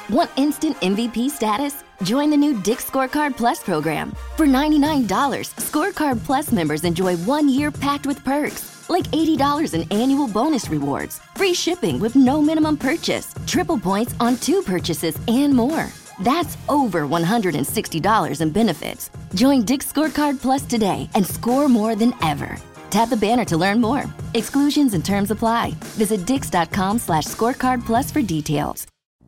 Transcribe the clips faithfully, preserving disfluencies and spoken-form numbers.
Want instant M V P status? Join the new Dick's Scorecard Plus program. For ninety-nine dollars, Scorecard Plus members enjoy one year packed with perks, like eighty dollars in annual bonus rewards, free shipping with no minimum purchase, triple points on two purchases, and more. That's over one hundred sixty dollars in benefits. Join Dick's Scorecard Plus today and score more than ever. Tap the banner to learn more. Exclusions and terms apply. Visit dix.com slash scorecard plus for details.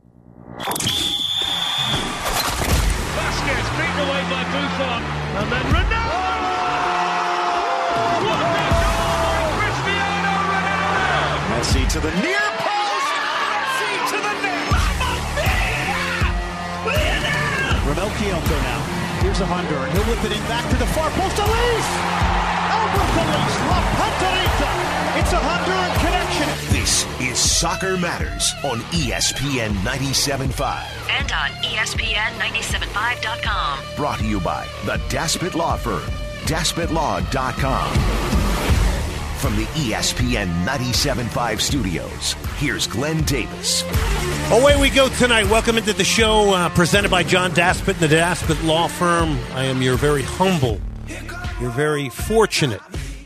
Vasquez beaten away by Buffon, and then Ronaldo! What a goal by Cristiano Ronaldo! Messi to the near post! Messi to the net! Romel Kyoto now. Here's a Honduran. He'll whip it in back to the far post. Elise! Albert Elise! La Panterita! It's a Honduran connection. This is Soccer Matters on E S P N ninety-seven point five. And on E S P N ninety-seven point five dot com. Brought to you by the Daspit Law Firm, daspit law dot com. From the E S P N ninety-seven point five studios, here's Glenn Davis. Away we go tonight. Welcome into the show uh, presented by John Daspit and the Daspit Law Firm. I am your very humble, your very fortunate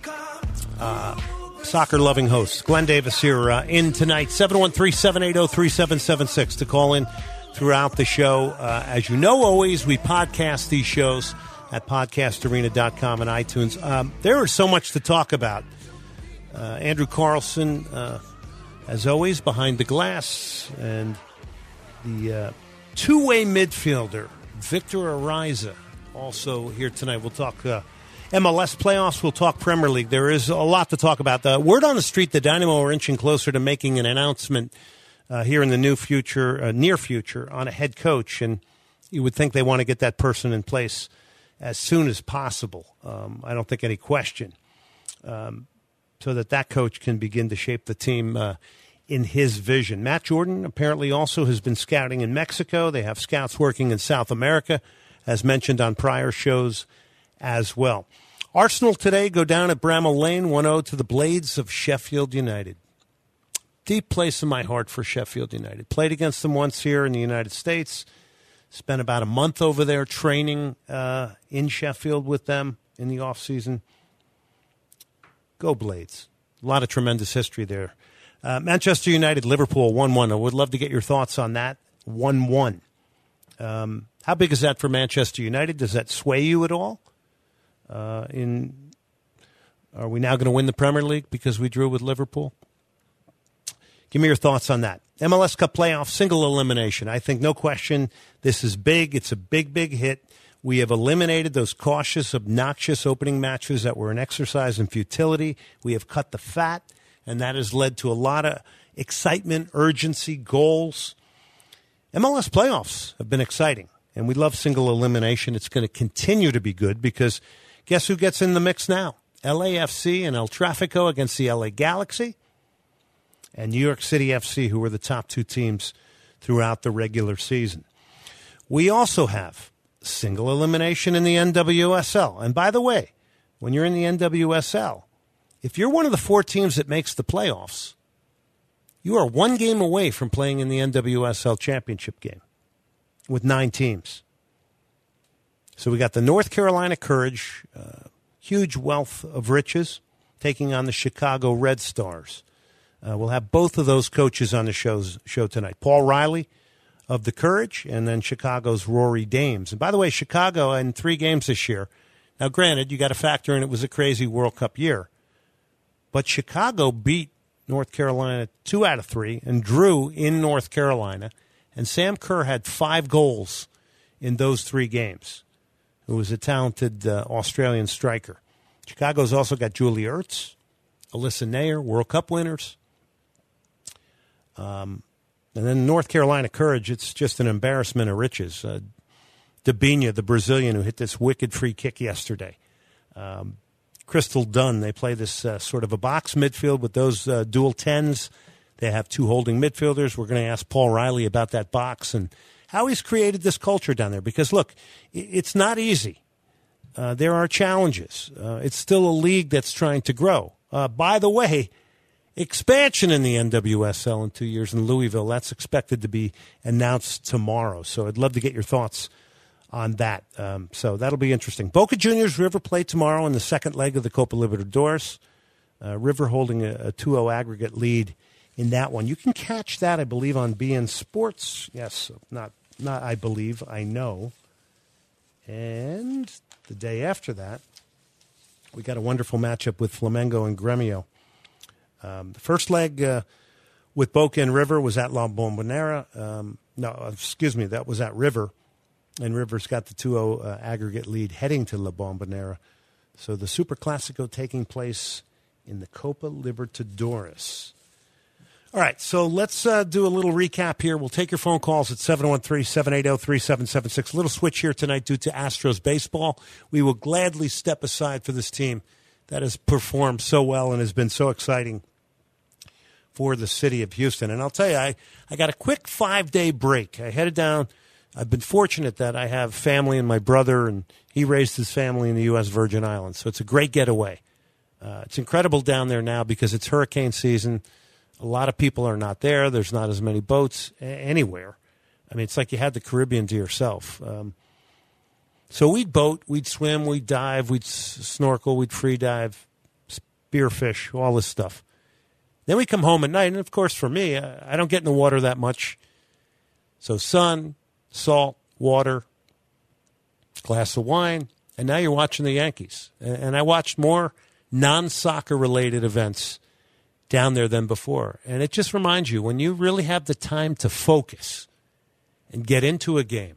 uh, soccer-loving host. Glenn Davis here uh, in tonight. seven one three, seven eight zero, three seven seven six to call in throughout the show. Uh, as you know, always, we podcast these shows at podcast arena dot com and iTunes. Um, there is so much to talk about. Uh, Andrew Carlson, uh, as always, behind the glass, and the uh, two-way midfielder, Victor Ariza, also here tonight. We'll talk uh, M L S playoffs. We'll talk Premier League. There is a lot to talk about. The word on the street, the Dynamo are inching closer to making an announcement uh, here in the new future, uh, near future, on a head coach, and you would think they want to get that person in place as soon as possible. Um, I don't think any question. Um, so that that coach can begin to shape the team uh, in his vision. Matt Jordan apparently also has been scouting in Mexico. They have scouts working in South America, as mentioned on prior shows as well. Arsenal today go down at Bramall Lane, one oh to the Blades of Sheffield United. Deep place in my heart for Sheffield United. Played against them once here in the United States. Spent about a month over there training uh, in Sheffield with them in the offseason. Go Blades. A lot of tremendous history there. Uh, Manchester United, Liverpool, one one. I would love to get your thoughts on that. one one. Um, how big is that for Manchester United? Does that sway you at all? Uh, in Are we now going to win the Premier League because we drew with Liverpool? Give me your thoughts on that. M L S Cup playoff, single elimination. I think no question this is big. It's a big, big hit. We have eliminated those cautious, obnoxious opening matches that were an exercise in futility. We have cut the fat, and that has led to a lot of excitement, urgency, goals. M L S playoffs have been exciting, and we love single elimination. It's going to continue to be good because guess who gets in the mix now? L A F C and El Tráfico against the L A Galaxy, and New York City F C, who were the top two teams throughout the regular season. We also have single elimination in the N W S L. And by the way, when you're in the N W S L, if you're one of the four teams that makes the playoffs, you are one game away from playing in the N W S L championship game with nine teams. So we got the North Carolina Courage, uh, huge wealth of riches, taking on the Chicago Red Stars. Uh, we'll have both of those coaches on the shows, show tonight. Paul Riley of the Courage, and then Chicago's Rory Dames. And by the way, Chicago in three games this year. Now, granted, you got to factor in it was a crazy World Cup year. But Chicago beat North Carolina two out of three and drew in North Carolina. And Sam Kerr had five goals in those three games. Who was a talented uh, Australian striker. Chicago's also got Julie Ertz, Alyssa Nair, World Cup winners. Um, and then North Carolina Courage, it's just an embarrassment of riches. Uh, Debinha, the Brazilian who hit this wicked free kick yesterday. Um, Crystal Dunn, they play this uh, sort of a box midfield with those uh, dual tens. They have two holding midfielders. We're going to ask Paul Riley about that box and how he's created this culture down there. Because, look, it's not easy. Uh, there are challenges. Uh, it's still a league that's trying to grow. Uh, by the way, expansion in the N W S L in two years in Louisville. That's expected to be announced tomorrow. So I'd love to get your thoughts on that. Um, so that'll be interesting. Boca Juniors River play tomorrow in the second leg of the Copa Libertadores. Uh, River holding a, a two oh aggregate lead in that one. You can catch that, I believe, on B N Sports. Yes, not not I believe, I know. And the day after that, we got a wonderful matchup with Flamengo and Gremio. Um, the first leg uh, with Boca and River was at La Bombonera. Um, no, excuse me, that was at River. And River's got the two oh uh, aggregate lead heading to La Bombonera. So the Super Classico taking place in the Copa Libertadores. All right, so let's uh, do a little recap here. We'll take your phone calls at seven one three, seven eight zero, three seven seven six. A little switch here tonight due to Astros baseball. We will gladly step aside for this team that has performed so well and has been so exciting for the city of Houston. And I'll tell you, I, I got a quick five-day break. I headed down. I've been fortunate that I have family and my brother, and he raised his family in the U S Virgin Islands. So it's a great getaway. Uh, it's incredible down there now because it's hurricane season. A lot of people are not there. There's not as many boats a- anywhere. I mean, it's like you had the Caribbean to yourself. Um, so we'd boat, we'd swim, we'd dive, we'd s- snorkel, we'd free dive, spearfish, all this stuff. Then we come home at night, and of course for me, I, I don't get in the water that much. So sun, salt, water, glass of wine, and now you're watching the Yankees. And, and I watched more non-soccer related events down there than before. And it just reminds you, when you really have the time to focus and get into a game,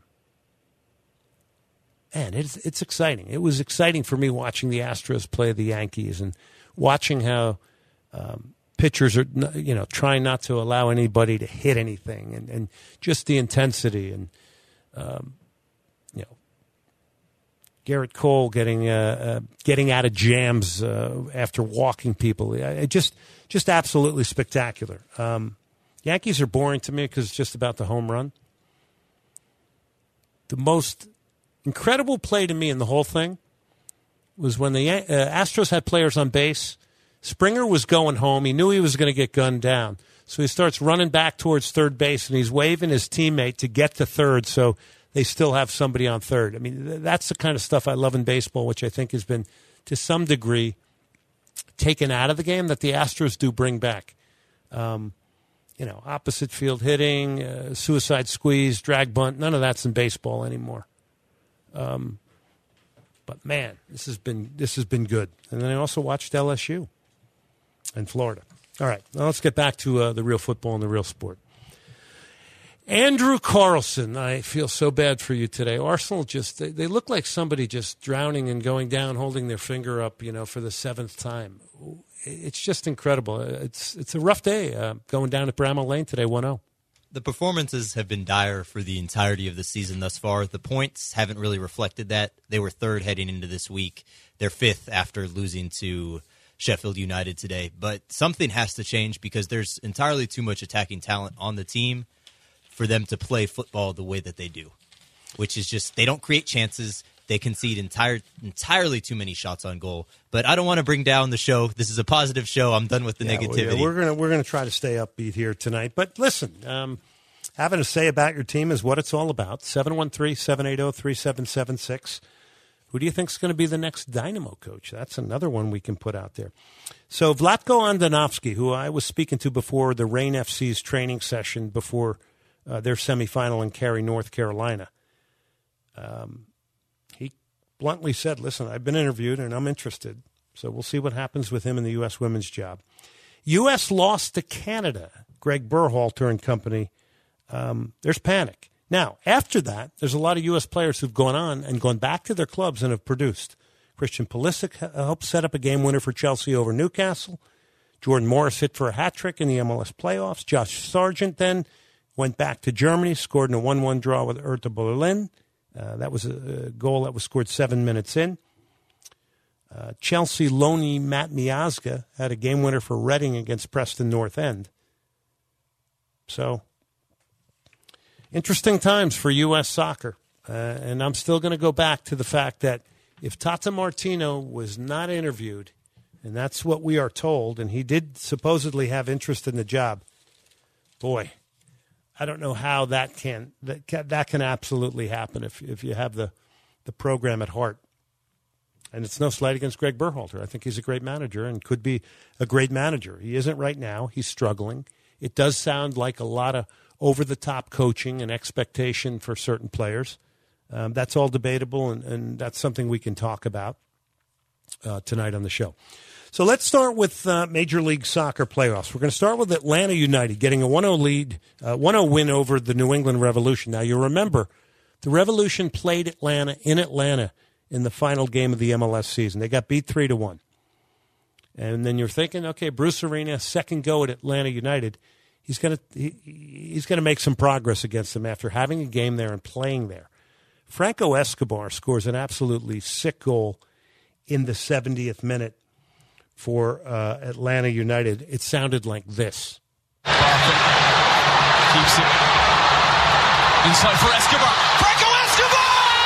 man, it's, it's exciting. It was exciting for me watching the Astros play the Yankees and watching how um, pitchers are, you know, trying not to allow anybody to hit anything, and, and just the intensity, and, um, you know, Garrett Cole getting uh, uh, getting out of jams uh, after walking people. It just just absolutely spectacular. Um, Yankees are boring to me because it's just about the home run. The most incredible play to me in the whole thing was when the uh, Astros had players on base. Springer was going home. He knew he was going to get gunned down. So he starts running back towards third base, and he's waving his teammate to get to third so they still have somebody on third. I mean, that's the kind of stuff I love in baseball, which I think has been, to some degree, taken out of the game that the Astros do bring back. Um, you know, opposite field hitting, uh, suicide squeeze, drag bunt, none of that's in baseball anymore. Um, but, man, this has been this has been good. And then I also watched L S U in Florida. All right, now let's get back to uh, the real football and the real sport. Andrew Carlson, I feel so bad for you today. Arsenal just, they, they look like somebody just drowning and going down, holding their finger up, you know, for the seventh time. It's just incredible. It's it's a rough day uh, going down at Bramall Lane today, one oh. The performances have been dire for the entirety of the season thus far. The points haven't really reflected that. They were third heading into this week. They're fifth after losing to Sheffield United today. But something has to change because there's entirely too much attacking talent on the team for them to play football the way that they do, which is just they don't create chances. They concede entire, entirely too many shots on goal. But I don't want to bring down the show. This is a positive show. I'm done with the yeah, negativity. Well, yeah, we're gonna we're gonna try to stay upbeat here tonight. But listen, um, having a say about your team is what it's all about. seven one three, seven eight zero, three seven seven six. Who do you think is going to be the next Dynamo coach? That's another one we can put out there. So Vlatko Andonovski, who I was speaking to before the Reign F C's training session before Uh, their semifinal in Cary, North Carolina. Um, he bluntly said, listen, I've been interviewed and I'm interested. So we'll see what happens with him in the U S women's job. U S lost to Canada. Greg Berhalter and company. Um, there's panic. Now, after that, there's a lot of U S players who've gone on and gone back to their clubs and have produced. Christian Pulisic helped set up a game winner for Chelsea over Newcastle. Jordan Morris hit for a hat trick in the M L S playoffs. Josh Sargent then went back to Germany, scored in a one one draw with Hertha Berlin. Uh, that was a, a goal that was scored seven minutes in. Uh, Chelsea loanee Matt Miazga had a game winner for Reading against Preston North End. So, interesting times for U S soccer. Uh, and I'm still going to go back to the fact that if Tata Martino was not interviewed And that's what we are told. And he did supposedly have interest in the job. Boy, I don't know how that can that can, that can absolutely happen if if you have the, the program at heart. And it's no slight against Greg Berhalter. I think he's a great manager and could be a great manager. He isn't right now. He's struggling. It does sound like a lot of over-the-top coaching and expectation for certain players. Um, that's all debatable, and, and that's something we can talk about uh, tonight on the show. So let's start with uh, Major League Soccer playoffs. We're going to start with Atlanta United getting a one oh lead, uh, one oh win over the New England Revolution. Now, you remember, the Revolution played Atlanta in Atlanta in the final game of the M L S season. They got beat three to one. And then you're thinking, okay, Bruce Arena, second go at Atlanta United. He's going to he, he's going to make some progress against them after having a game there and playing there. Franco Escobar scores an absolutely sick goal in the seventieth minute for uh, Atlanta United. It sounded like this. Keeps it inside for Escobar. Franco Escobar!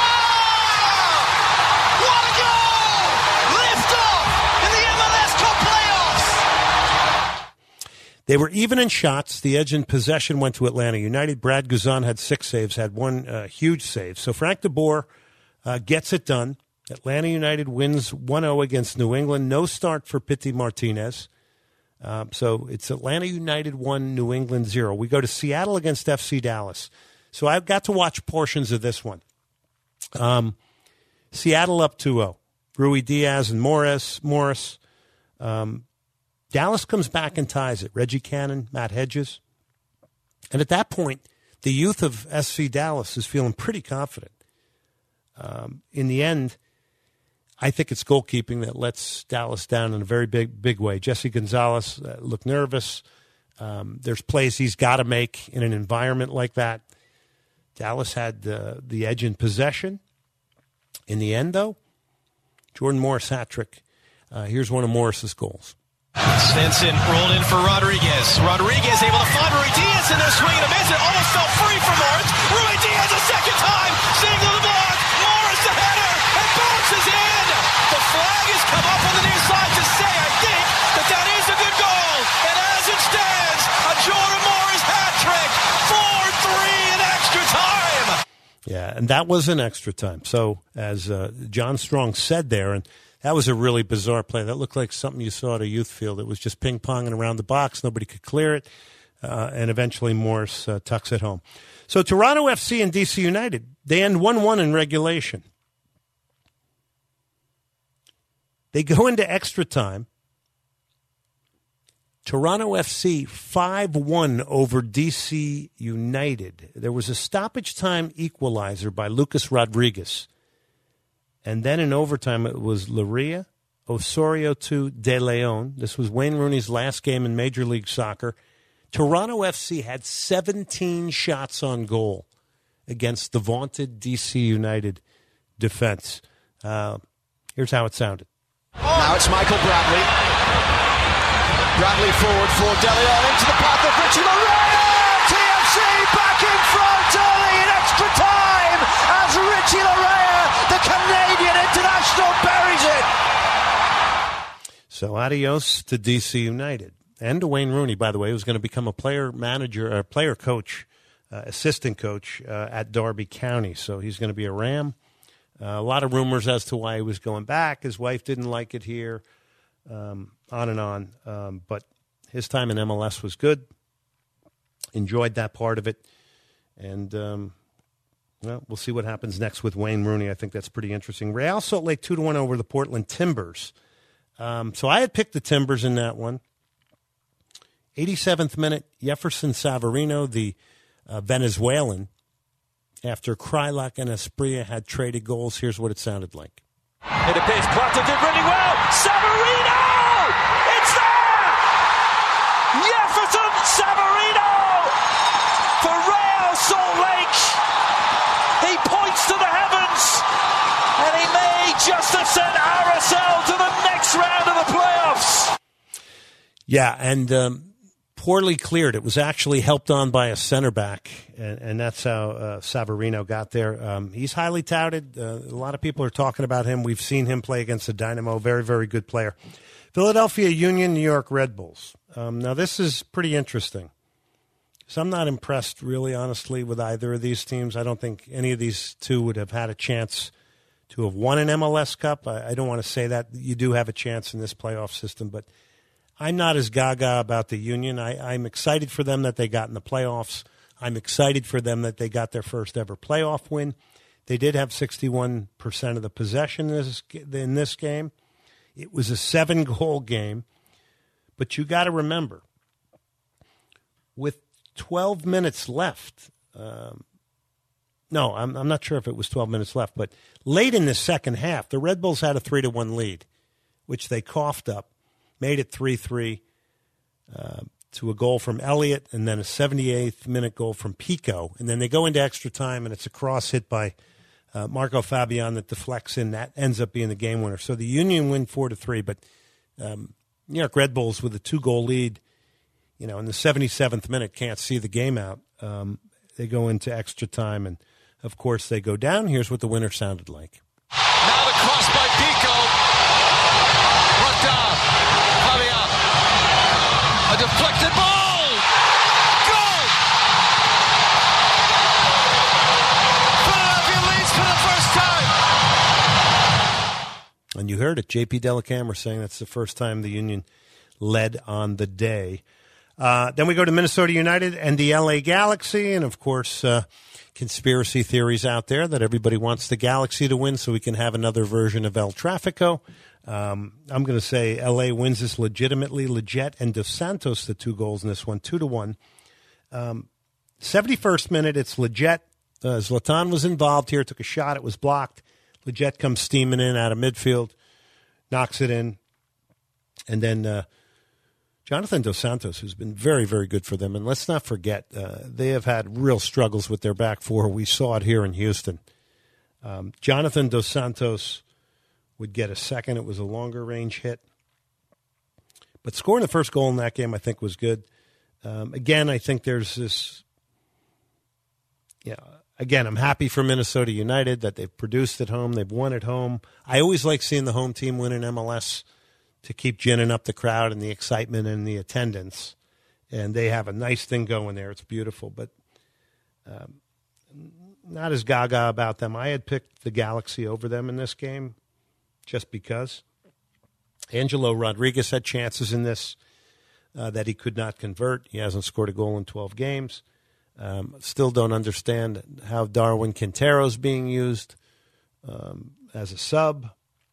What a goal! Lift off in the M L S Cup playoffs! They were even in shots. The edge in possession went to Atlanta United. Brad Guzan had six saves, had one uh, huge save. So Frank de Boer uh, gets it done. Atlanta United wins one oh against New England. No start for Pity Martinez. Um, so it's Atlanta United one, New England zero. We go to Seattle against F C Dallas. So I've got to watch portions of this one. Um, Seattle up two oh. Rui Diaz and Morris. Morris. Um, Dallas comes back and ties it. Reggie Cannon, Matt Hedges. And at that point, the youth of S C Dallas is feeling pretty confident. Um, in the end, I think it's goalkeeping that lets Dallas down in a very big, big way. Jesse Gonzalez uh, looked nervous. Um, there's plays he's got to make in an environment like that. Dallas had the, the edge in possession. In the end, though, Jordan Morris hat trick. Uh, here's one of Morris's goals. Stenson rolled in for Rodriguez. Rodriguez able to find Rui Diaz in there, swinging a miss. It almost fell free from Morris. Rui Diaz a second time, seeing to the block. Morris the header, and bounces in. The flag has come up on the near side to say, I think, that that is a good goal. And as it stands, a Jordan Morris hat trick, four three in extra time. Yeah, and that was an extra time. So as uh, John Strong said there, and that was a really bizarre play. That looked like something you saw at a youth field. It was just ping-ponging around the box. Nobody could clear it. Uh, and eventually Morris uh, tucks it home. So Toronto F C and D C United, they end one one in regulation. They go into extra time. Toronto F C five one over D C United. There was a stoppage time equalizer by Lucas Rodriguez. And then in overtime, it was Laria, Osorio to De Leon. This was Wayne Rooney's last game in Major League Soccer. Toronto F C had seventeen shots on goal against the vaunted D C United defense. Uh, here's how it sounded. Now it's Michael Bradley. Bradley forward for De Leon into the path of Richie Laryea. T F C back in front early in extra time as Richie Laryea, the Canadian international, buries it. So adios to D C United. And to Wayne Rooney, by the way, who's going to become a player manager, or player coach, uh, assistant coach uh, at Derby County. So he's going to be a Ram. Uh, a lot of rumors as to why he was going back. His wife didn't like it here, um, on and on. Um, but his time in M L S was good. Enjoyed that part of it. And, um, well, we'll see what happens next with Wayne Rooney. I think that's pretty interesting. Real Salt Lake two to one over the Portland Timbers. Um, so I had picked the Timbers in that one. eighty-seventh minute, Jefferson Savarino, the uh, Venezuelan, after Krylak and Esprilla had traded goals. Here's what it sounded like. It appears Plata did really well. Savarino! It's there! Jefferson Savarino for Real Salt Lake. He points to the heavens, and he may just have sent R S L to the next round of the playoffs. Yeah, and um, poorly cleared. It was actually helped on by a center back, and, and that's how uh, Savarino got there. Um, he's highly touted. Uh, a lot of people are talking about him. We've seen him play against the Dynamo. Very, very good player. Philadelphia Union, New York Red Bulls. Um, now, this is pretty interesting. So I'm not impressed, really, honestly, with either of these teams. I don't think any of these two would have had a chance to have won an M L S Cup. I, I don't want to say that. You do have a chance in this playoff system, but I'm not as gaga about the Union. I, I'm excited for them that they got in the playoffs. I'm excited for them that they got their first ever playoff win. They did have sixty-one percent of the possession in this, in this game. It was a seven-goal game. But you got to remember, with twelve minutes left, um, no, I'm, I'm not sure if it was twelve minutes left, but late in the second half, the Red Bulls had a three to one lead, which they coughed up, made it three three uh, to a goal from Elliott, and then a seventy-eighth minute goal from Pico. And then they go into extra time, and it's a cross hit by uh, Marco Fabian that deflects in. That ends up being the game winner. So the Union win four to three, but um, New York Red Bulls with a two-goal lead, you know, in the seventy-seventh minute can't see the game out. Um, they go into extra time, and, of course, they go down. Here's what the winner sounded like. Now the cross by Pico. Brought down. Fabian. A deflected ball. Goal! Philadelphia leads for the first time. And you heard it, J P Delacamera saying that's the first time the Union led on the day. Uh, then we go to Minnesota United and the L A Galaxy, and, of course, uh, conspiracy theories out there that everybody wants the Galaxy to win so we can have another version of El Trafico. Um, I'm going to say L A wins this legitimately. Leggett and Dos Santos, the two goals in this one, two to one. Um, seventy-first minute, it's Leggett. Uh, Zlatan was involved here, took a shot, it was blocked. Leggett comes steaming in out of midfield, knocks it in, and then uh, Jonathan Dos Santos, who's been very, very good for them. And let's not forget, uh, they have had real struggles with their back four. We saw it here in Houston. Um, Jonathan Dos Santos would get a second. It was a longer range hit. But scoring the first goal in that game, I think, was good. Um, again, I think there's this, yeah, again, I'm happy for Minnesota United that they've produced at home. They've won at home. I always like seeing the home team win in M L S to keep ginning up the crowd and the excitement and the attendance. And they have a nice thing going there. It's beautiful, but um, not as gaga about them. I had picked the Galaxy over them in this game just because. Angelo Rodriguez had chances in this uh, that he could not convert. He hasn't scored a goal in twelve games. Um, still don't understand how Darwin Quintero's being used um, as a sub.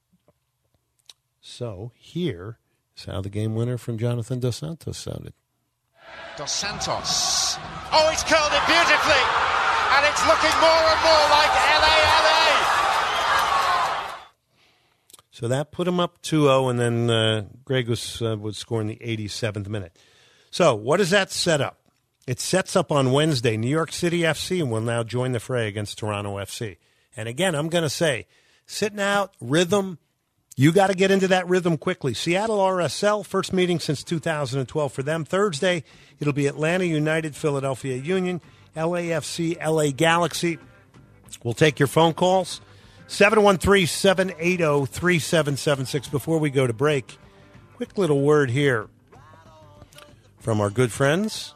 So here is how the game winner from Jonathan Dos Santos sounded. Dos Santos. Oh, he's curled it beautifully. And it's looking more and more like L A L A. So that put him up two oh, and then uh, Greg was, uh, would score in the eighty-seventh minute. So what does that set up? It sets up on Wednesday. New York City F C will now join the fray against Toronto F C. And again, I'm going to say, sitting out, rhythm, you got to get into that rhythm quickly. Seattle R S L, first meeting since two thousand twelve for them. Thursday, it'll be Atlanta United, Philadelphia Union, L A F C, L A Galaxy. We'll take your phone calls. seven one three, seven eight zero, three seven seven six. Before we go to break, quick little word here from our good friends,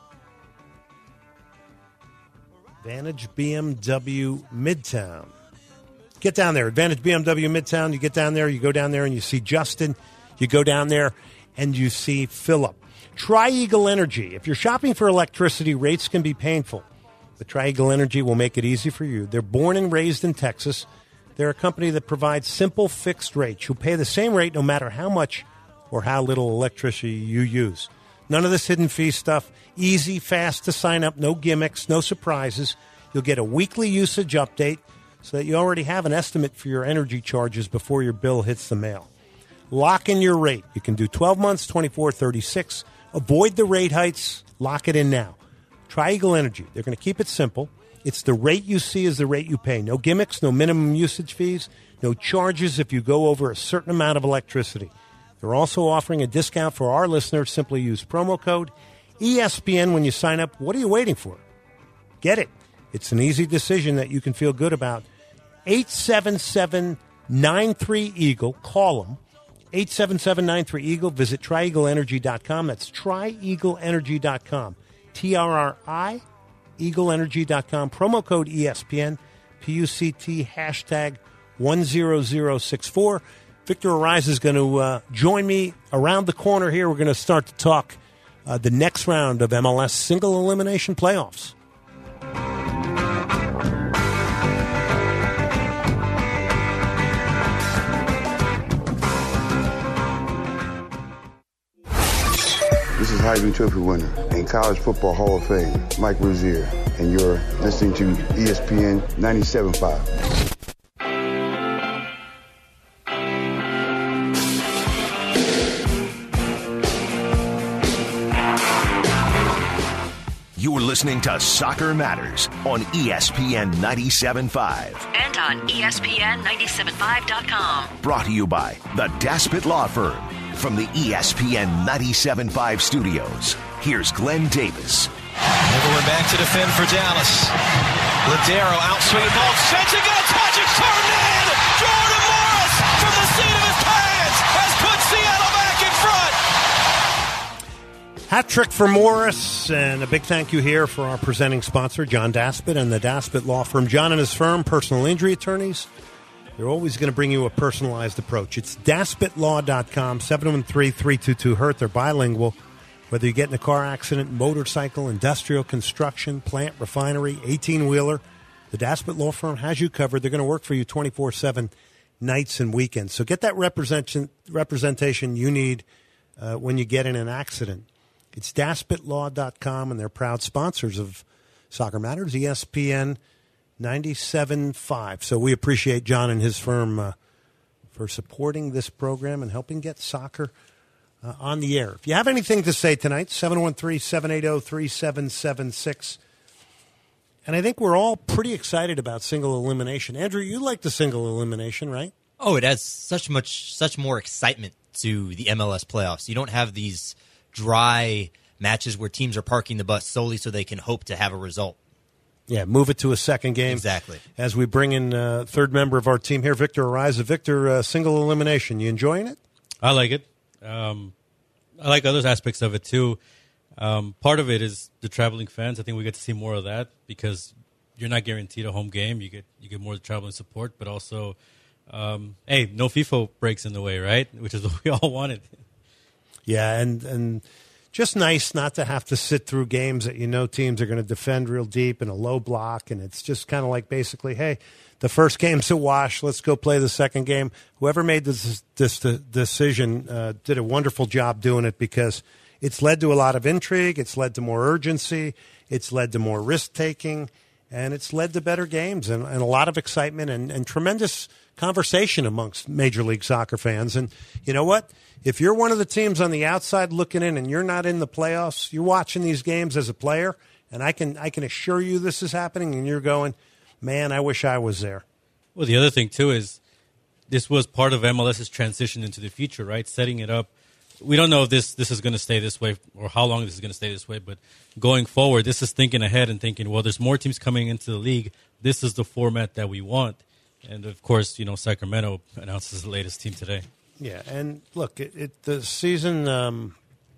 Advantage B M W Midtown. Get down there, Advantage B M W Midtown. You get down there, you go down there and you see Justin. You go down there and you see Philip. Tri-Eagle Energy. If you're shopping for electricity, rates can be painful. But Tri-Eagle Energy will make it easy for you. They're born and raised in Texas. They're a company that provides simple fixed rates. You'll pay the same rate no matter how much or how little electricity you use. None of this hidden fee stuff. Easy, fast to sign up, no gimmicks, no surprises. You'll get a weekly usage update so that you already have an estimate for your energy charges before your bill hits the mail. Lock in your rate. You can do twelve months, twenty-four, thirty-six. Avoid the rate hikes. Lock it in now. Tri-Eagle Energy. They're going to keep it simple. It's the rate you see is the rate you pay. No gimmicks, no minimum usage fees, no charges if you go over a certain amount of electricity. They're also offering a discount for our listeners. Simply use promo code E S P N when you sign up. What are you waiting for? Get it. It's an easy decision that you can feel good about. eight seven seven, nine three, EAGLE. Call them. eight seven seven nine three Eagle. Visit tri eagle energy dot com. That's tri eagle energy dot com. T R R I, eagle energy dot com. Promo code E S P N, P U C T, hashtag one zero zero six four. Victor Ariza is going to uh, join me around the corner here. We're going to start to talk uh, the next round of M L S single elimination playoffs. This is Heisman Trophy winner and College Football Hall of Fame, Mike Rozier, and you're listening to E S P N ninety-seven point five. You're listening to Soccer Matters on E S P N ninety-seven point five. And on E S P N ninety-seven point five dot com. Brought to you by the Daspit Law Firm. From the E S P N ninety-seven point five studios, here's Glenn Davis. Everyone back to defend for Dallas. Ladero outswinging ball, sends it, gonna touch it, turned in! Jordan Morris from the seat of his pants has put Seattle back in front! Hat trick for Morris, and a big thank you here for our presenting sponsor, John Daspit and the Daspit Law Firm. John and his firm, personal injury attorneys. They're always going to bring you a personalized approach. It's daspit law dot com, seven one three, three two two, hurt. They're bilingual. Whether you get in a car accident, motorcycle, industrial, construction, plant, refinery, eighteen-wheeler, the Daspit Law Firm has you covered. They're going to work for you twenty-four seven, nights and weekends. So get that representation representation you need uh, when you get in an accident. It's daspit law dot com, and they're proud sponsors of Soccer Matters, E S P N ninety-seven point five. So we appreciate John and his firm uh, for supporting this program and helping get soccer uh, on the air. If you have anything to say tonight, seven one three, seven eight zero, three seven seven six. And I think we're all pretty excited about single elimination. Andrew, you like the single elimination, right? Oh, it adds such much, such more excitement to the M L S playoffs. You don't have these dry matches where teams are parking the bus solely so they can hope to have a result. Yeah, move it to a second game. Exactly. As we bring in uh, third member of our team here, Victor Ariza. Victor, uh, single elimination. You enjoying it? I like it. Um, I like other aspects of it, too. Um, part of it is the traveling fans. I think we get to see more of that because you're not guaranteed a home game. You get you get more traveling support, but also, um, hey, no FIFA breaks in the way, right? Which is what we all wanted. Yeah, and and just nice not to have to sit through games that you know teams are going to defend real deep in a low block, and it's just kind of like basically, hey, the first game's a wash. Let's go play the second game. Whoever made this, this decision uh, did a wonderful job doing it because it's led to a lot of intrigue. It's led to more urgency. It's led to more risk-taking, and it's led to better games and, and a lot of excitement and, and tremendous conversation amongst Major League Soccer fans. And you know what? If you're one of the teams on the outside looking in and you're not in the playoffs, you're watching these games as a player, and I can I can assure you this is happening, and you're going, man, I wish I was there. Well, the other thing, too, is this was part of MLS's transition into the future, right? Setting it up. We don't know if this, this is going to stay this way or how long this is going to stay this way, but going forward, this is thinking ahead and thinking, well, there's more teams coming into the league. This is the format that we want. And, of course, you know, Sacramento announces the latest team today. Yeah, and look, it, it the season um,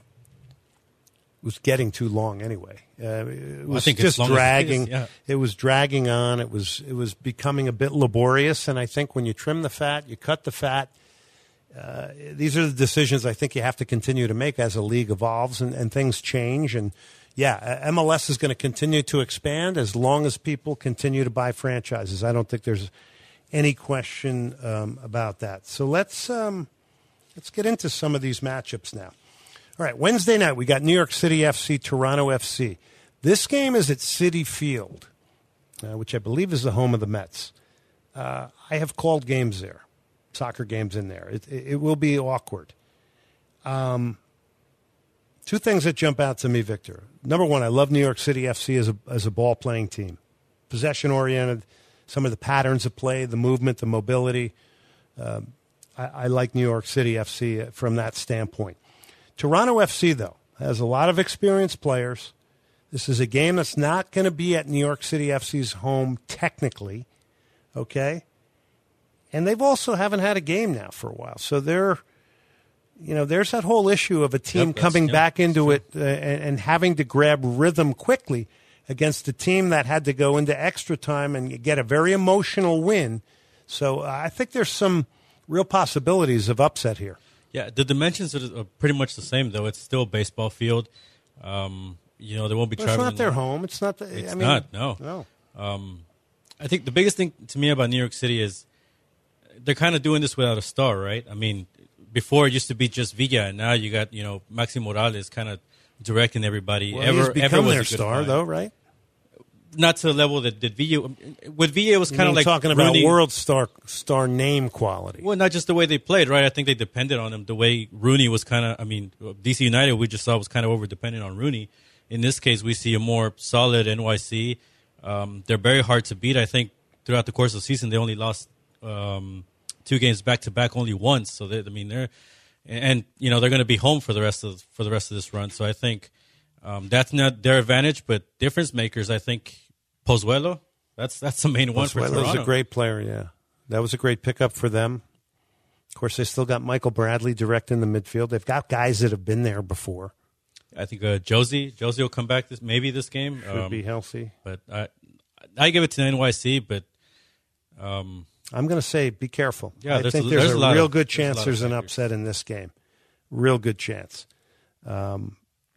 was getting too long anyway. Uh, it was I think just dragging. It, is, yeah. It was dragging on. It was it was becoming a bit laborious. And I think when you trim the fat, you cut the fat. Uh, these are the decisions I think you have to continue to make as a league evolves and, and things change. And yeah, M L S is going to continue to expand as long as people continue to buy franchises. I don't think there's any question um, about that. So let's um, let's get into some of these matchups now. All right, Wednesday night we got New York City F C, Toronto F C. This game is at Citi Field, uh, which I believe is the home of the Mets. Uh, I have called games there, soccer games in there. It, it, it will be awkward. Um, two things that jump out to me, Victor. Number one, I love New York City F C as a as a ball playing team, possession oriented. Some of the patterns of play, the movement, the mobility. Um, I, I like New York City F C from that standpoint. Toronto F C, though, has a lot of experienced players. This is a game that's not going to be at New York City F C's home technically, okay? And they've also haven't had a game now for a while. So they're you know, there's that whole issue of a team Yep, that's- coming yep, back into true. it uh, and, and having to grab rhythm quickly against a team that had to go into extra time and get a very emotional win. So uh, I think there's some real possibilities of upset here. Yeah, the dimensions are are pretty much the same, though. It's still a baseball field. Um, you know, they won't be But it's traveling. not their home. It's not. The, It's I mean, not, no. no. Um, I think the biggest thing to me about New York City is they're kind of doing this without a star, right? I mean, before it used to be just Villa, and now you got, you know, Maxi Morales kind of directing everybody. Well, ever, he's ever become was their a good star, find. though, right? Not to the level that, that Villa. With Villa, it was You kind of mean like talking about Rooney. world star star name quality. Well, not just the way they played, right? I think they depended on him. The way Rooney was kind of, I mean, D C United, we just saw was kind of over dependent on Rooney. In this case, we see a more solid N Y C. Um, they're very hard to beat. I think throughout the course of the season, they only lost um, two games back to back, only once. So they, I mean, they're and you know they're going to be home for the rest of for the rest of this run. So I think um, that's not their advantage, but difference makers. I think Pozuelo, that's that's the main one for Pozuelo Toronto. was a great player, yeah. That was a great pickup for them. Of course, they still got Michael Bradley directing the midfield. They've got guys that have been there before. I think uh, Josie Josie will come back this maybe this game. Should um, be healthy. But I I give it to N Y C, but um, I'm going to say be careful. Yeah, I there's think a- there's, there's a, a lot real of- good there's a chance lot of there's an factors. upset in this game. Real good chance. Um,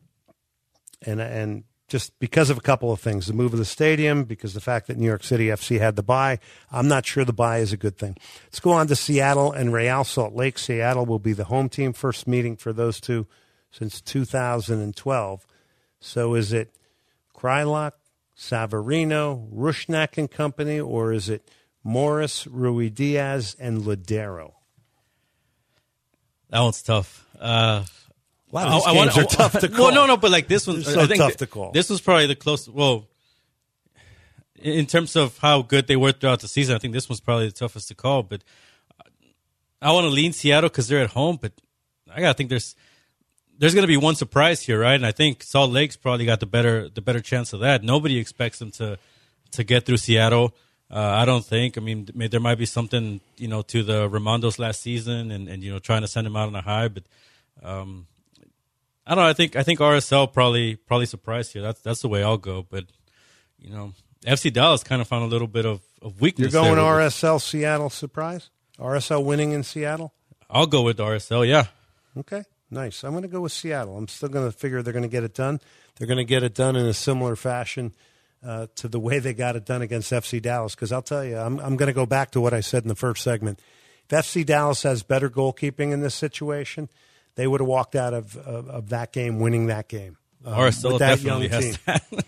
and and just because of a couple of things, the move of the stadium, because the fact that New York City F C had the bye, I'm not sure the bye is a good thing. Let's go on to Seattle and Real Salt Lake. Seattle will be the home team, first meeting for those two since two thousand twelve. So is it Krylock, Savarino, Rusnak and company, or is it Morris, Rui Diaz, and Ladero? that one's tough. Uh, A lot of these I- I games wanna- are tough to call. Well, no, no, but like this one, They're so I think tough th- to call. This was probably the closest. Well, in terms of how good they were throughout the season, I think this was probably the toughest to call. But I want to lean Seattle because they're at home. But I gotta think there's there's going to be one surprise here, right? And I think Salt Lake's probably got the better the better chance of that. Nobody expects them to to get through Seattle. Uh, I don't think. I mean, may- there might be something, you know, to the Raimondos last season, and, and you know, trying to send them out on a high. But um, I don't know. I think I think R S L probably probably surprised here. That's that's the way I'll go. But you know, F C Dallas kind of found a little bit of, of You're weakness. going there with R it. S L Seattle surprise? R S L winning in Seattle? I'll go with R S L. Yeah. Okay, nice. I'm going to go with Seattle. I'm still going to figure they're going to get it done. They're going to get it done in a similar fashion uh, to the way they got it done against F C Dallas. Because I'll tell you, I'm, I'm going to go back to what I said in the first segment. If F C Dallas has better goalkeeping in this situation, they would have walked out of, of, of that game winning that game. Um, R S L with that definitely young has team. that.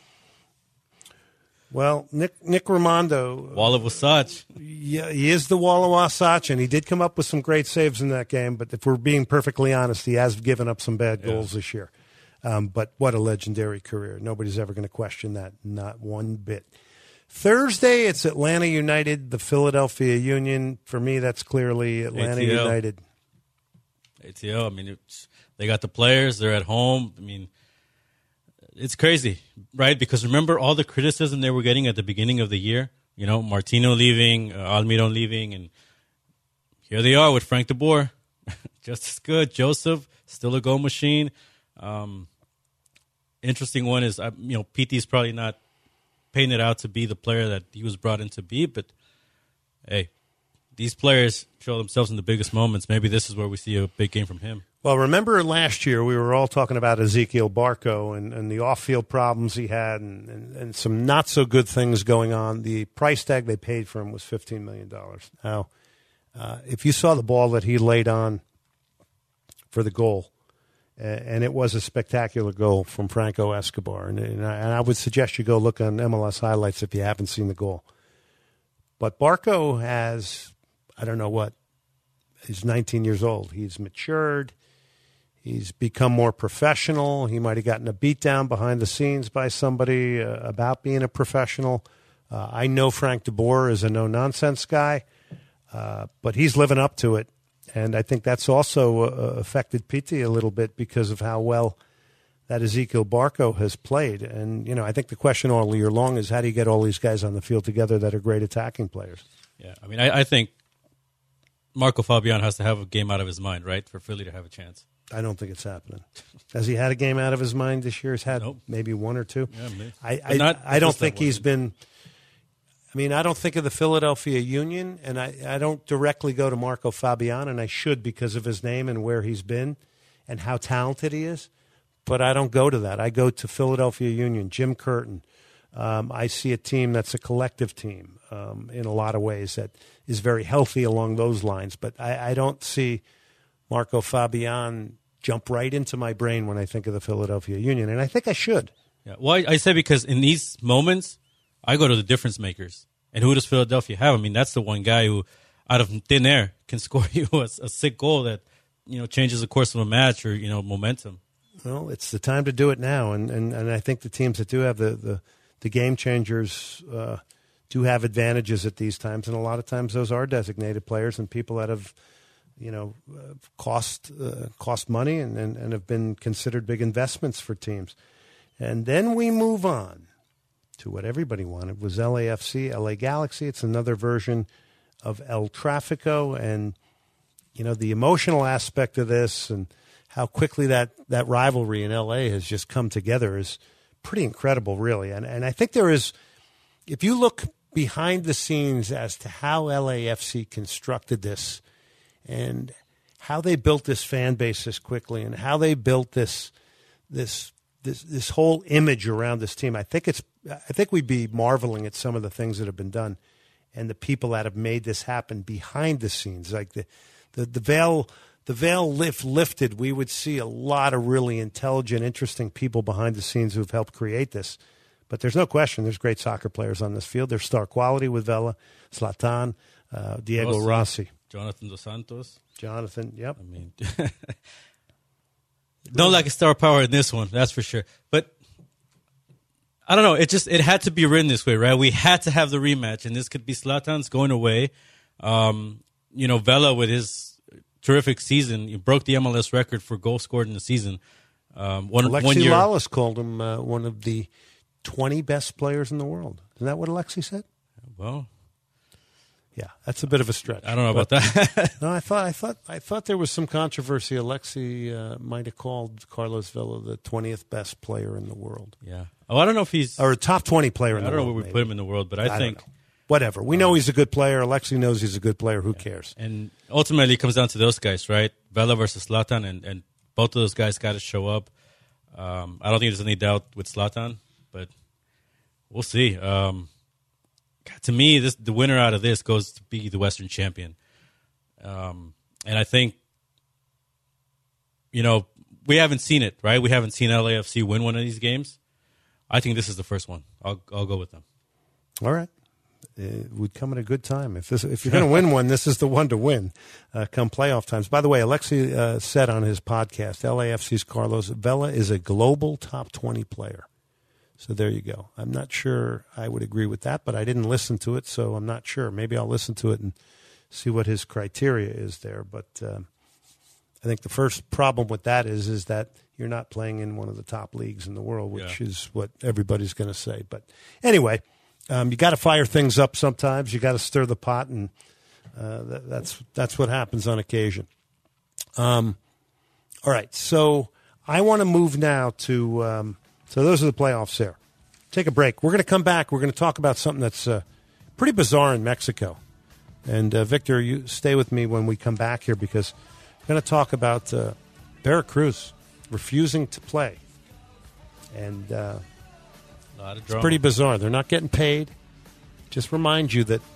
Well, Nick Nick Raimondo, Wall of Wasatch. yeah, he is the wall of Wasatch, and he did come up with some great saves in that game. But if we're being perfectly honest, he has given up some bad goals this year. Um, but what a legendary career. Nobody's ever going to question that, not one bit. Thursday, it's Atlanta United, the Philadelphia Union. For me, that's clearly Atlanta A T L. United. A T L. I mean, it's, they got the players. They're at home. I mean, it's crazy, right? Because remember all the criticism they were getting at the beginning of the year. You know, Martino leaving, uh, Almiron leaving, and here they are with Frank de Boer, just as good. Joseph, still a goal machine. Um, interesting one is, uh, you know, P T's probably not painting it out to be the player that he was brought in to be, but hey, these players show themselves in the biggest moments. Maybe this is where we see a big game from him. Well, remember last year we were all talking about Ezekiel Barco and, and the off-field problems he had and, and, and some not-so-good things going on. The price tag they paid for him was fifteen million dollars. Now, uh, if you saw the ball that he laid on for the goal, uh, and it was a spectacular goal from Franco Escobar, and, and, I, and I would suggest you go look on M L S highlights if you haven't seen the goal. But Barco has, I don't know what, he's nineteen years old. He's matured. He's become more professional. He might have gotten a beat down behind the scenes by somebody uh, about being a professional. Uh, I know Frank de Boer is a no-nonsense guy, uh, but he's living up to it. And I think that's also uh, affected P T a little bit because of how well that Ezekiel Barco has played. And, you know, I think the question all year long is how do you get all these guys on the field together that are great attacking players? Yeah, I mean, I, I think Marco Fabian has to have a game out of his mind, right, for Philly to have a chance. I don't think it's happening. Has he had a game out of his mind this year? He's had nope. maybe one or two. Yeah, maybe. I I, not, I don't think he's been. I mean, I don't think of the Philadelphia Union, and I, I don't directly go to Marco Fabian, and I should because of his name and where he's been and how talented he is. But I don't go to that. I go to Philadelphia Union, Jim Curtin. Um, I see a team that's a collective team um, in a lot of ways that is very healthy along those lines. But I, I don't see Marco Fabian jump right into my brain when I think of the Philadelphia Union, and I think I should. Yeah. Well, I, I say because in these moments, I go to the difference makers. And who does Philadelphia have? I mean, that's the one guy who, out of thin air, can score you a, a sick goal that, you know, changes the course of a match or, you know, momentum. Well, it's the time to do it now, and, and, and I think the teams that do have the, the, the game changers uh, do have advantages at these times, and a lot of times those are designated players and people that have, you know, uh, cost uh, cost money and, and, and have been considered big investments for teams. And then we move on to what everybody wanted, was L A F C, L A Galaxy. It's another version of El Tráfico, and, you know, the emotional aspect of this and how quickly that, that rivalry in L A has just come together is pretty incredible, really. And and I think there is, if you look behind the scenes as to how L A F C constructed this and how they built this fan base this quickly and how they built this this this this whole image around this team, I think it's I think we'd be marveling at some of the things that have been done and the people that have made this happen behind the scenes. Like the the, the veil the veil lift lifted, we would see a lot of really intelligent, interesting people behind the scenes who've helped create this. But there's no question there's great soccer players on this field. There's star quality with Vela, Zlatan, uh, Diego Rossi, Rossi. Jonathan Dos Santos. Jonathan, yep. I mean, don't like a star power in this one, that's for sure. But I don't know. It just it had to be written this way, right? We had to have the rematch, and this could be Zlatan's going away. Um, you know, Vela with his terrific season, he broke the M L S record for goals scored in the season. Um, one, Alexi one year, Lalas called him uh, one of the twenty best players in the world. Isn't that what Alexi said? Well, yeah, that's a bit of a stretch. I don't know but, about that. no, I thought I thought I thought there was some controversy. Alexi uh, might have called Carlos Vela the twentieth best player in the world. Yeah. Oh, I don't know if he's or a top twenty player in I the world. I don't know where we maybe. put him in the world, but I, I think whatever. We know he's a good player. Alexi knows he's a good player. Who cares? And ultimately, it comes down to those guys, right? Vela versus Zlatan, and, and both of those guys got to show up. Um, I don't think there's any doubt with Zlatan, but we'll see. Um, to me, this the winner out of this goes to be the Western champion. Um, and I think, you know, we haven't seen it, right? We haven't seen L A F C win one of these games. I think this is the first one. I'll I'll go with them. All right. It would come at a good time. If this, if you're going to win one, this is the one to win uh, come playoff times. By the way, Alexi uh, said on his podcast, L A F C's Carlos Vela is a global top twenty player. So there you go. I'm not sure I would agree with that, but I didn't listen to it, so I'm not sure. Maybe I'll listen to it and see what his criteria is there. But uh, I think the first problem with that is is that you're not playing in one of the top leagues in the world, which yeah. is what everybody's going to say. But anyway, um, you got to fire things up sometimes. You got to stir the pot, and uh, that, that's that's what happens on occasion. Um, all right, so I want to move now to um, so those are the playoffs there. Take a break. We're going to come back. We're going to talk about something that's uh, pretty bizarre in Mexico. And, uh, Victor, you stay with me when we come back here because we're going to talk about uh, Veracruz refusing to play. And uh, A lot of it's drama. pretty bizarre. They're not getting paid. Just remind you that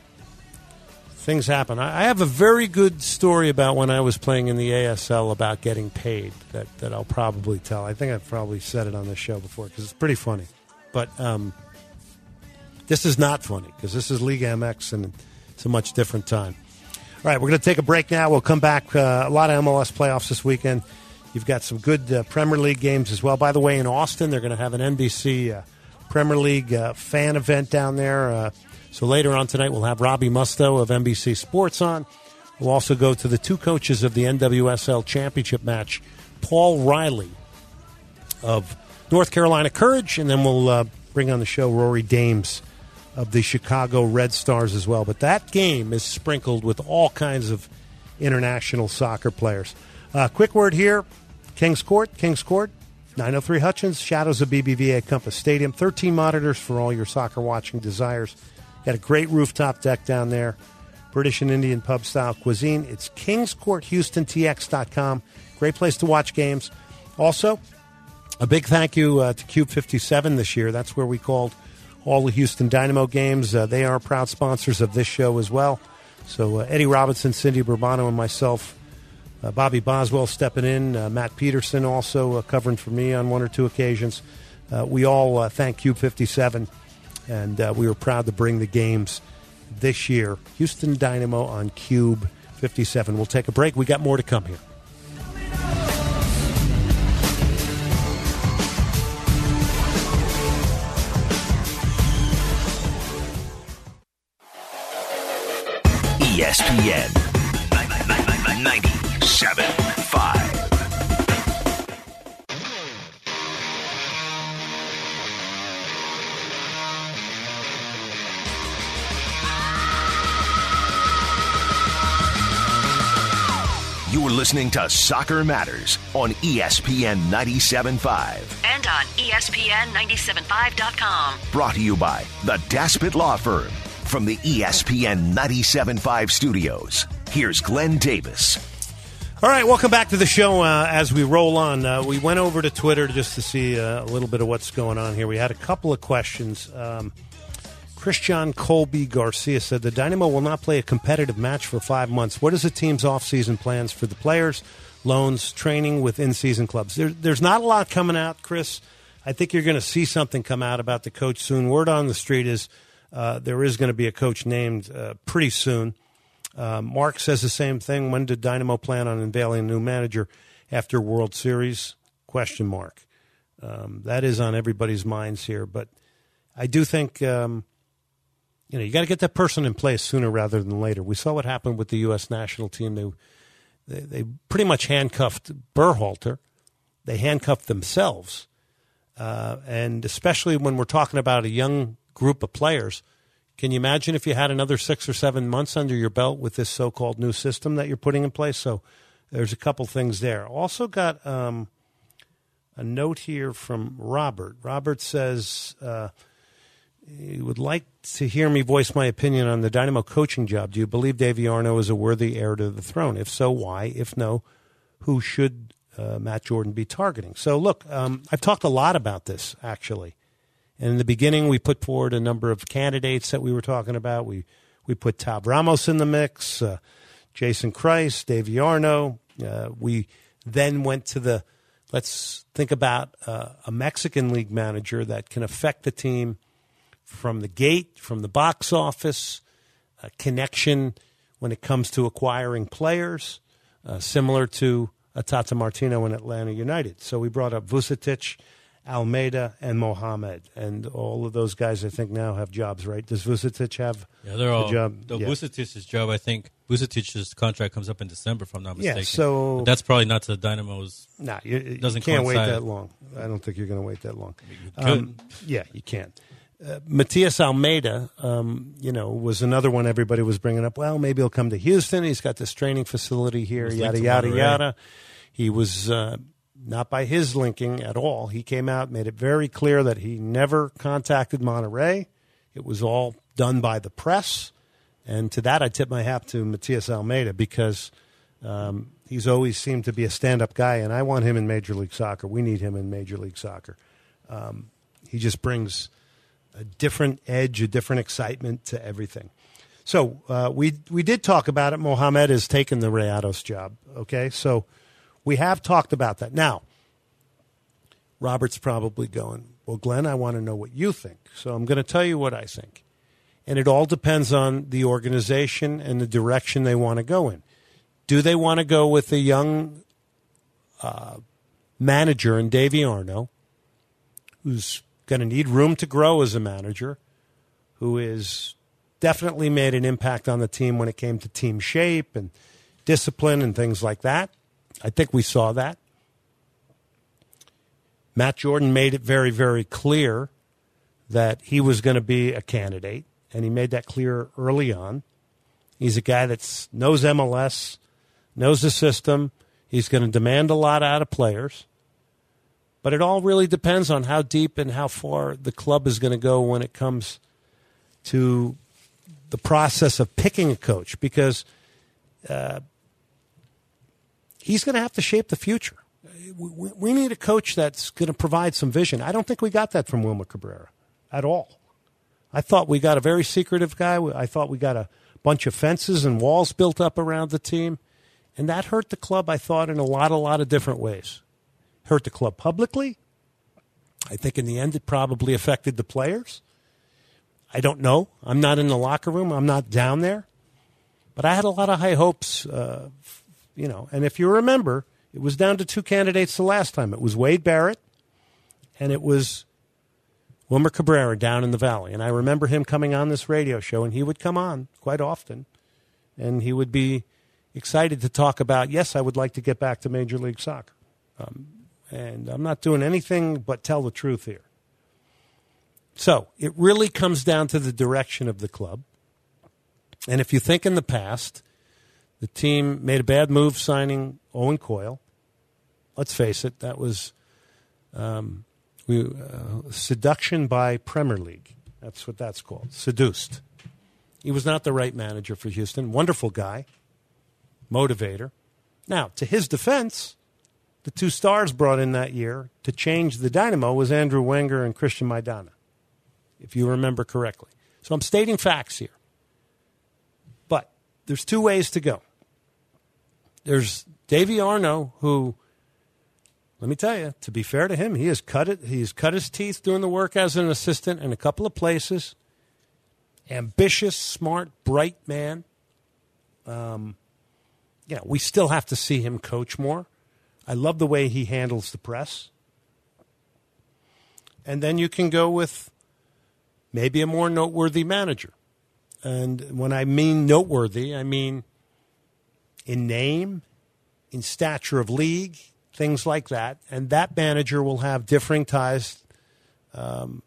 things happen. I I have a very good story about when I was playing in the A S L about getting paid that, that I'll probably tell. I think I've probably said it on this show before because it's pretty funny. But um, this is not funny because this is Liga M X and it's a much different time. All right, we're going to take a break now. We'll come back. Uh, a lot of M L S playoffs this weekend. You've got some good uh, Premier League games as well. By the way, in Austin, they're going to have an N B C uh, Premier League uh, fan event down there. Uh, so later on tonight, we'll have Robbie Musto of N B C Sports on. We'll also go to the two coaches of the N W S L championship match, Paul Riley of North Carolina Courage, and then we'll uh, bring on the show Rory Dames of the Chicago Red Stars as well. But that game is sprinkled with all kinds of international soccer players. Uh, quick word here. Kings Court, Kings Court, nine oh three Hutchins, shadows of B B V A Compass Stadium. thirteen monitors for all your soccer watching desires. Got a great rooftop deck down there. British and Indian pub-style cuisine. It's kings court houston t x dot com. Great place to watch games. Also, a big thank you uh, to Cube fifty-seven this year. That's where we called all the Houston Dynamo games. Uh, they are proud sponsors of this show as well. So uh, Eddie Robinson, Cindy Bourbano, and myself, uh, Bobby Boswell stepping in, uh, Matt Peterson also uh, covering for me on one or two occasions. Uh, we all uh, thank Cube fifty-seven, and uh, we were proud to bring the games this year. Houston Dynamo on Cube fifty-seven. We'll take a break. We got more to come here. E S P N ninety-seven point five. You're listening to Soccer Matters on E S P N ninety-seven point five. And on E S P N ninety-seven point five dot com. Brought to you by the Daspit Law Firm. From the E S P N ninety-seven point five studios, here's Glenn Davis. All right, welcome back to the show. Uh, as we roll on, uh, we went over to Twitter just to see uh, a little bit of what's going on here. We had a couple of questions. Um, Christian Colby Garcia said, the Dynamo will not play a competitive match for five months. What is the team's off-season plans for the players, loans, training with in-season clubs? There, there's not a lot coming out, Chris. I think you're going to see something come out about the coach soon. Word on the street is uh, there is going to be a coach named uh, pretty soon. Uh, Mark says the same thing. When did Dynamo plan on unveiling a new manager after World Series? Question mark. Um, that is on everybody's minds here. But I do think... Um, You know, you got to get that person in place sooner rather than later. We saw what happened with the U S national team. They, they, they pretty much handcuffed Berhalter. They handcuffed themselves. Uh, and especially when we're talking about a young group of players, can you imagine if you had another six or seven months under your belt with this so-called new system that you're putting in place? So there's a couple things there. Also got um, a note here from Robert. Robert says... Uh, He would like to hear me voice my opinion on the Dynamo coaching job. Do you believe Davy Arno is a worthy heir to the throne? If so, why? If no, who should uh, Matt Jordan be targeting? So, look, um, I've talked a lot about this, actually. And in the beginning, we put forward a number of candidates that we were talking about. We we put Tab Ramos in the mix, uh, Jason Kreis, Davy Arno. Uh, we then went to the, let's think about uh, a Mexican league manager that can affect the team from the gate, from the box office, a connection when it comes to acquiring players, uh, similar to a Tata Martino in Atlanta United. So we brought up Vucetich, Almeida, and Mohamed. And all of those guys, I think, now have jobs, right? Does Vucetich have yeah, they're all, a job? The yeah. Vucetich's job, I think, Vucetich's contract comes up in December, if I'm not mistaken. Yeah, so... But that's probably not to the Dynamo's... Nah, you, doesn't you can't coincide. wait that long. I don't think you're going to wait that long. You could. Um, yeah, you can't. Uh, Matias Almeida, um, you know, was another one everybody was bringing up. Well, maybe he'll come to Houston. He's got this training facility here, yada, yada, yada. He was uh, not by his linking at all. He came out, made it very clear that he never contacted Monterrey. It was all done by the press. And to that, I tip my hat to Matias Almeida because um, he's always seemed to be a stand-up guy, and I want him in Major League Soccer. We need him in Major League Soccer. Um, he just brings... a different edge, a different excitement to everything. So uh, we we did talk about it. Mohamed has taken the Rayados job, okay? So we have talked about that. Now, Robert's probably going, well, Glenn, I want to know what you think. So I'm going to tell you what I think. And it all depends on the organization and the direction they want to go in. Do they want to go with a young uh, manager in Davy Arno, who's going to need room to grow as a manager, who has definitely made an impact on the team when it came to team shape and discipline and things like that? I think we saw that. Matt Jordan made it very, very clear that he was going to be a candidate, and he made that clear early on. He's a guy that knows M L S, knows the system. He's going to demand a lot out of players. But it all really depends on how deep and how far the club is going to go when it comes to the process of picking a coach, because uh, he's going to have to shape the future. We, we need a coach that's going to provide some vision. I don't think we got that from Wilmer Cabrera at all. I thought we got a very secretive guy. I thought we got a bunch of fences and walls built up around the team, and that hurt the club, I thought, in a lot, a lot of different ways. Hurt the club publicly. I think in the end it probably affected the players. I don't know. I'm not in the locker room. I'm not down there. But I had a lot of high hopes, uh, you know. And if you remember, it was down to two candidates the last time. It was Wade Barrett, and it was Wilmer Cabrera down in the Valley. And I remember him coming on this radio show, and he would come on quite often, and he would be excited to talk about, yes, I would like to get back to Major League Soccer. Um, and I'm not doing anything but tell the truth here. So it really comes down to the direction of the club. And if you think in the past, the team made a bad move signing Owen Coyle. Let's face it, that was um, we, uh, seduction by Premier League. That's what that's called, seduced. He was not the right manager for Houston. Wonderful guy, motivator. Now, to his defense, the two stars brought in that year to change the dynamo was Andrew Wenger and Christian Maidana, if you remember correctly. So I'm stating facts here. But there's two ways to go. There's Davey Arnaud, who, let me tell you, to be fair to him, he has cut it. He's cut his teeth doing the work as an assistant in a couple of places. Ambitious, smart, bright man. Um, you know, we still have to see him coach more. I love the way he handles the press. And then you can go with maybe a more noteworthy manager. And when I mean noteworthy, I mean in name, in stature of league, things like that. And that manager will have differing ties um,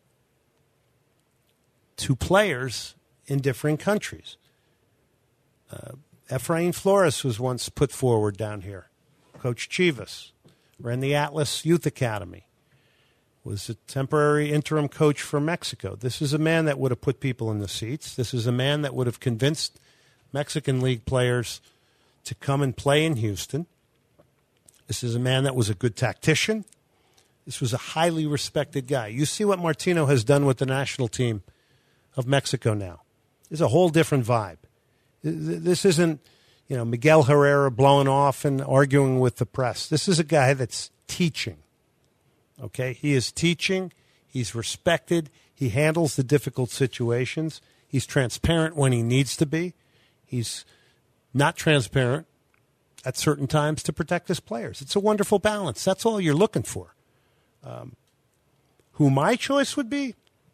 to players in differing countries. Uh, Efrain Flores was once put forward down here. Coach Chivas ran the Atlas Youth Academy. Was a temporary interim coach for Mexico. This is a man that would have put people in the seats. This is a man that would have convinced Mexican League players to come and play in Houston. This is a man that was a good tactician. This was a highly respected guy. You see what Martino has done with the national team of Mexico now. There's a whole different vibe. This isn't, you know, Miguel Herrera blowing off and arguing with the press. This is a guy that's teaching. Okay, he is teaching. He's respected. He handles the difficult situations. He's transparent when he needs to be. He's not transparent at certain times to protect his players. It's a wonderful balance. That's all you're looking for. Um, who my choice would be?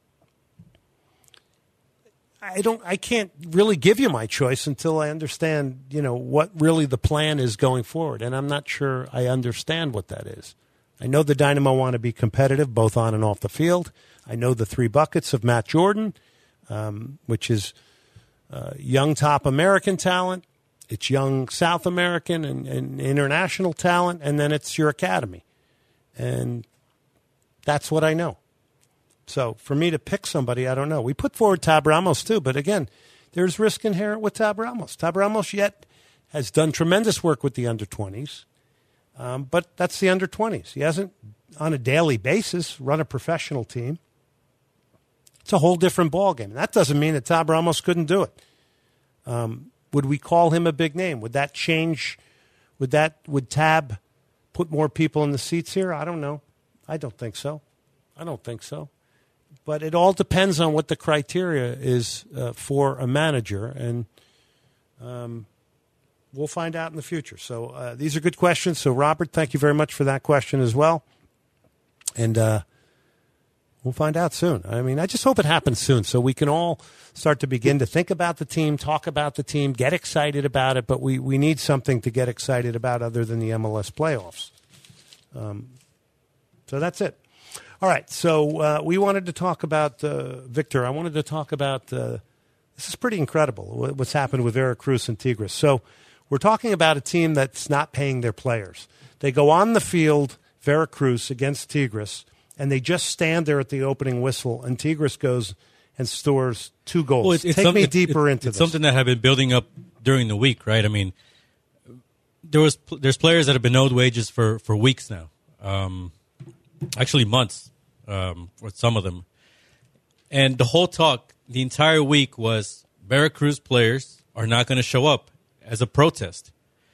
I don't. I can't really give you my choice until I understand, you know, what really the plan is going forward, and I'm not sure I understand what that is. I know the Dynamo want to be competitive both on and off the field. I know the three buckets of Matt Jordan, um, which is uh, young top American talent, it's young South American and, and international talent, and then it's your academy. And that's what I know. So for me to pick somebody, I don't know. We put forward Tab Ramos too, but again, there's risk inherent with Tab Ramos. Tab Ramos yet has done tremendous work with the under twenties. Um, but that's the under twenties. He hasn't, on a daily basis, run a professional team. It's a whole different ballgame. That doesn't mean that Tab Ramos couldn't do it. Um, would we call him a big name? Would that change? Would that would Tab put more people in the seats here? I don't know. I don't think so. I don't think so. But it all depends on what the criteria is uh, for a manager, and um, we'll find out in the future. So uh, these are good questions. So, Robert, thank you very much for that question as well. And uh, we'll find out soon. I mean, I just hope it happens soon so we can all start to begin to think about the team, talk about the team, get excited about it. But we, we need something to get excited about other than the M L S playoffs. Um, so that's it. All right, so uh, we wanted to talk about, uh, Victor, I wanted to talk about, uh, this is pretty incredible, what's happened with Veracruz and Tigres. So we're talking about a team that's not paying their players. They go on the field, Veracruz against Tigres, and they just stand there at the opening whistle, and Tigres goes and stores two goals. Well, it's, it's Take some, me it's, deeper it's, into it's this. something that had been building up during the week, right? I mean, there was there's players that have been owed wages for, for weeks now, um, actually months, um, for some of them. And the whole talk, the entire week was Veracruz players are not going to show up as a protest.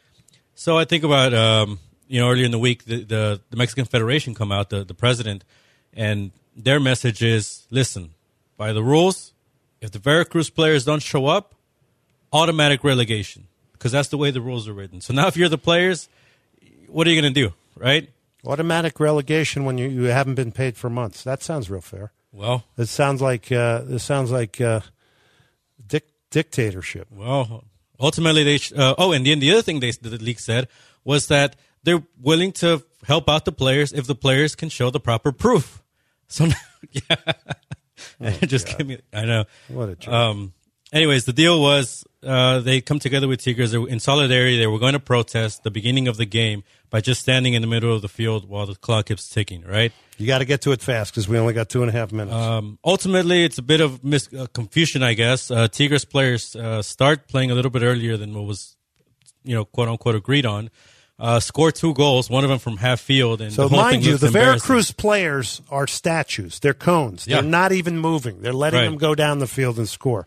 So I think about, um, you know, earlier in the week, the, the, the Mexican Federation come out, the, the president, and their message is, listen, by the rules, if the Veracruz players don't show up, automatic relegation, because that's the way the rules are written. So now if you're the players, what are you going to do, right? Automatic relegation when you, you haven't been paid for months. That sounds real fair. Well, it sounds like uh, this sounds like uh, dic- dictatorship. Well, ultimately, they sh- uh, oh, and then the other thing they the league said was that they're willing to help out the players if the players can show the proper proof. So, yeah, oh, just God. give me. I know what a joke. Um, anyways, the deal was uh, they come together with Tigres in solidarity. They were going to protest the beginning of the game by just standing in the middle of the field while the clock keeps ticking. Right. You got to get to it fast because we only got two and a half minutes. Um, ultimately, it's a bit of mis- uh, confusion, I guess. Uh, Tigres players uh, start playing a little bit earlier than what was, you know, quote unquote agreed on. Uh, score two goals, one of them from half field. And so, the whole mind thing you, the embarrassing. Veracruz players are statues. They're cones. Yeah. They're not even moving. They're letting Right. them go down the field and score.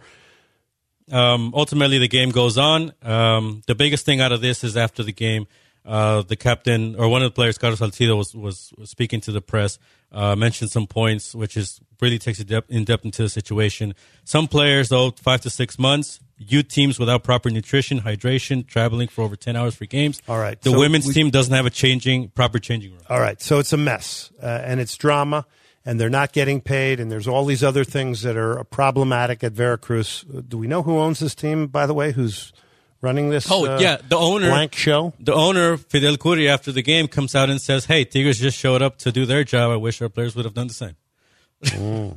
Um, ultimately, the game goes on. Um, the biggest thing out of this is after the game, uh, the captain or one of the players, Carlos Salcido, was, was, was speaking to the press, uh, mentioned some points, which is really takes it depth, in depth into the situation. Some players, though, five to six months. Youth teams without proper nutrition, hydration, traveling for over ten hours for games. All right. The so women's we, team doesn't have a changing proper changing room. All right. So it's a mess, uh, and it's drama, and they're not getting paid, and there's all these other things that are problematic at Veracruz. Do we know who owns this team, by the way? Who's running this? Oh, uh, yeah, the owner. Blank show. The owner, Fidel Curi, after the game, comes out and says, "Hey, Tigres just showed up to do their job. I wish our players would have done the same." Mm.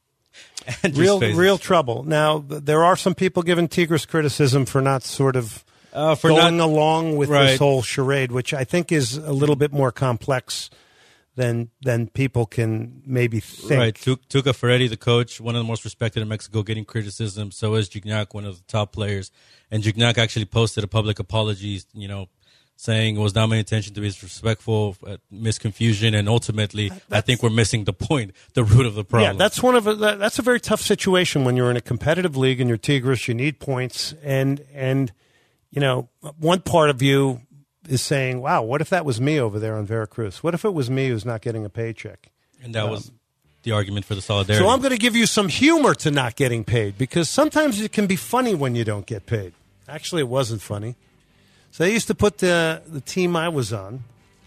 real, real trouble. Now, th- there are some people giving Tigres criticism for not sort of uh, for going not, along with right. this whole charade, which I think is a little bit more complex than than people can maybe think. Right. Tuca Ferretti, the coach, one of the most respected in Mexico, getting criticism. So is Gignac, one of the top players. And Gignac actually posted a public apology, you know, saying it was not my intention to be disrespectful, uh, misconfusion, and ultimately, that's, I think we're missing the point, the root of the problem. Yeah, that's one of a, that's a very tough situation when you're in a competitive league and you're Tigres. You need points, and and you know, one part of you is saying, "Wow, what if that was me over there on Veracruz? What if it was me who's not getting a paycheck?" And that um, was the argument for the solidarity. So I'm going to give you some humor to not getting paid, because sometimes it can be funny when you don't get paid. Actually, it wasn't funny. So I used to put the the team I was on,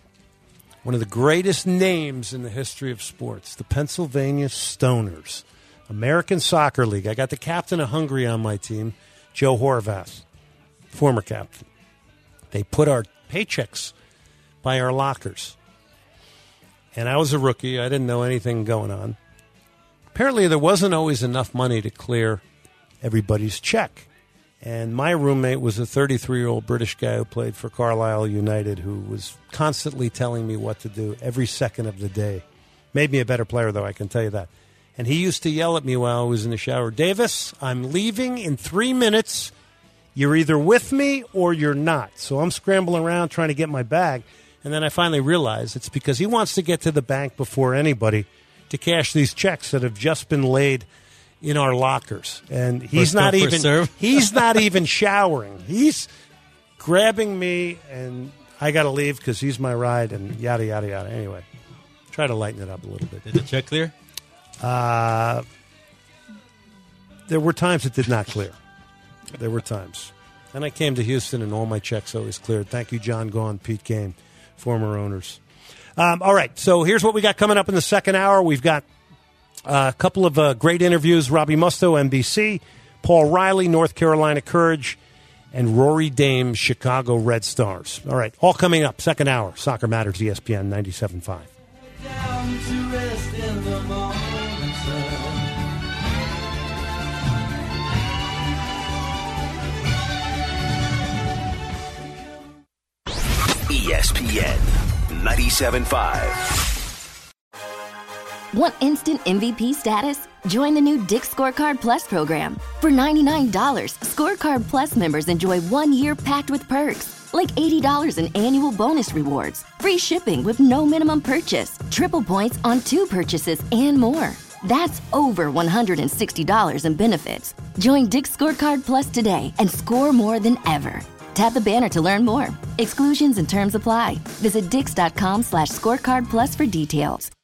one of the greatest names in the history of sports, the Pennsylvania Stoners, American Soccer League. I got the captain of Hungary on my team, Joe Horvath, former captain. They put our paychecks by our lockers. And I was a rookie. I didn't know anything going on. Apparently, there wasn't always enough money to clear everybody's check. And my roommate was a thirty-three-year-old British guy who played for Carlisle United, who was constantly telling me what to do every second of the day. Made me a better player, though, I can tell you that. And he used to yell at me while I was in the shower, "Davis, I'm leaving in three minutes. You're either with me or you're not." So I'm scrambling around trying to get my bag. And then I finally realized it's because he wants to get to the bank before anybody to cash these checks that have just been laid in our lockers. And he's First not come, first even serve. he's not even showering. He's grabbing me, and I got to leave because he's my ride, and yada, yada, yada. Anyway, try to lighten it up a little bit. Did the check clear? Uh, there were times it did not clear. There were times. And I came to Houston, and all my checks always cleared. Thank you, John Gaughan, Pete Game, former owners. Um, all right, so here's what we got coming up in the second hour. We've got uh, a couple of uh, great interviews. Robbie Musto, N B C, Paul Riley, North Carolina Courage, and Rory Dame, Chicago Red Stars. All right, all coming up, second hour. Soccer Matters, E S P N ninety-seven point five. E S P N ninety-seven point five. Want instant M V P status? Join the new Dick's Scorecard Plus program. For ninety-nine dollars, Scorecard Plus members enjoy one year packed with perks, like eighty dollars in annual bonus rewards, free shipping with no minimum purchase, triple points on two purchases, and more. That's over one hundred sixty dollars in benefits. Join Dick's Scorecard Plus today and score more than ever. Tap the banner to learn more. Exclusions and terms apply. Visit dix.com slash scorecard plus for details.